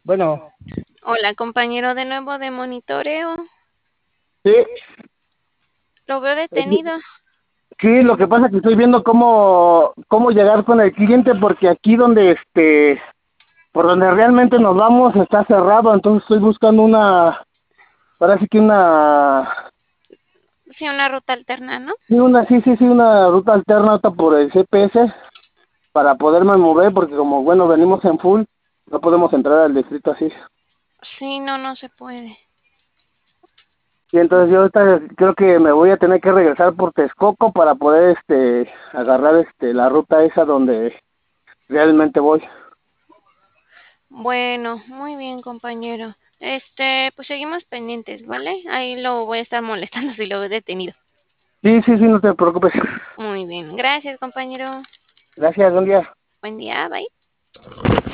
Bueno, Hola, compañero de nuevo de monitoreo. sí, Lo veo detenido. sí, lo que pasa es que estoy viendo cómo llegar con el cliente porque aquí donde por donde realmente nos vamos está cerrado, entonces estoy buscando parece que Sí, una ruta alterna, ¿no? sí, una ruta alterna ahorita por el GPS para poderme mover porque como bueno venimos en full, no podemos entrar al distrito así. Sí, no, no se puede. Y entonces yo ahorita creo que me voy a tener que regresar por Texcoco para poder agarrar la ruta esa donde realmente voy. Bueno, muy bien, compañero. Pues seguimos pendientes, ¿vale? Ahí lo voy a estar molestando si lo veo detenido. Sí, no te preocupes. Muy bien. Gracias, compañero. Gracias, buen día. Buen día, bye.